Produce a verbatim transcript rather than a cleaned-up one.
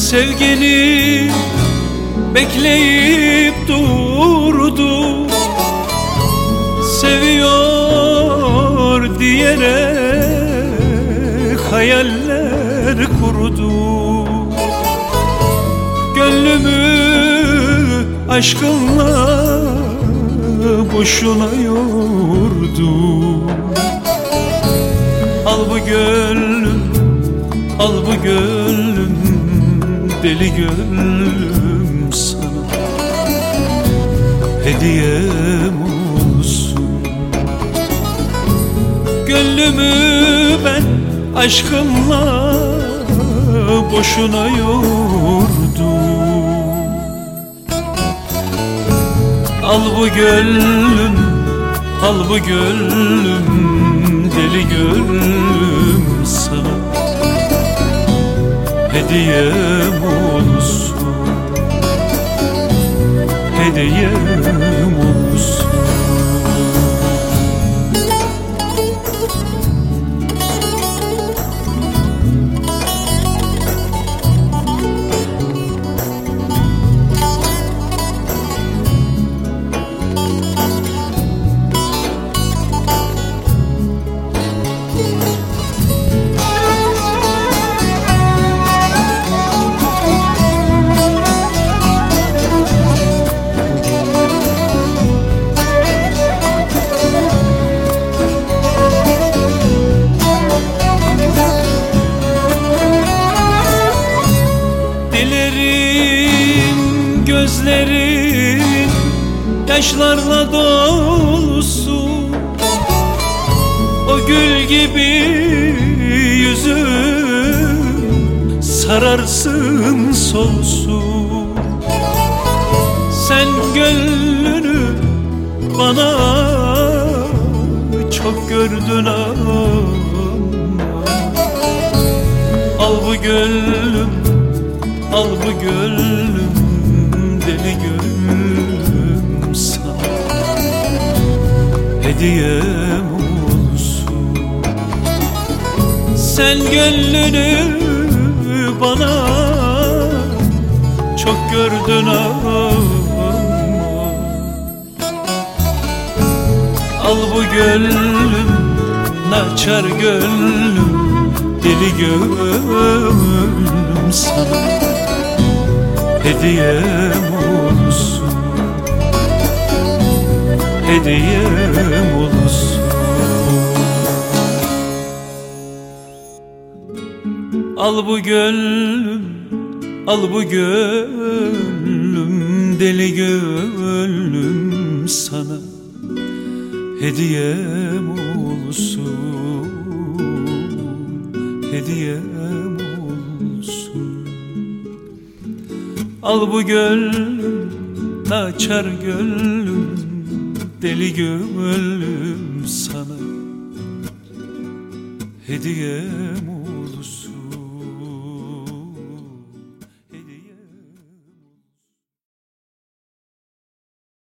Sevgini bekleyip durdu, seviyor diyerek hayaller kurdu. Gönlümü aşkınla boşuna yordu. Al bu gönlüm, al bu gönlüm, deli gönlüm sana hediyem olsun. Gönlümü ben aşkımla boşuna yordum. Al bu gönlüm, al bu gönlüm, deli gönlüm sana hediyem olsun, hediyem olsun. Gözlerin yaşlarla dolusu, o gül gibi yüzün sararsın solsun. Sen gönlünü bana çok gördün ama al bu gönlüm, al bu gönlüm, deli gönlüm sana hediyem olsun. Sen gönlünü bana çok gördün ama al bu gönlüm, naçar gönlüm, deli gönlüm sana hediyem olsun, hediyem olsun. Al bu gönlüm, al bu gönlüm, deli gönlüm sana hediyem olsun, hediyem olsun. Al bu gönlüm, naçar gönlüm, deli gönlüm sana hediyem olsun.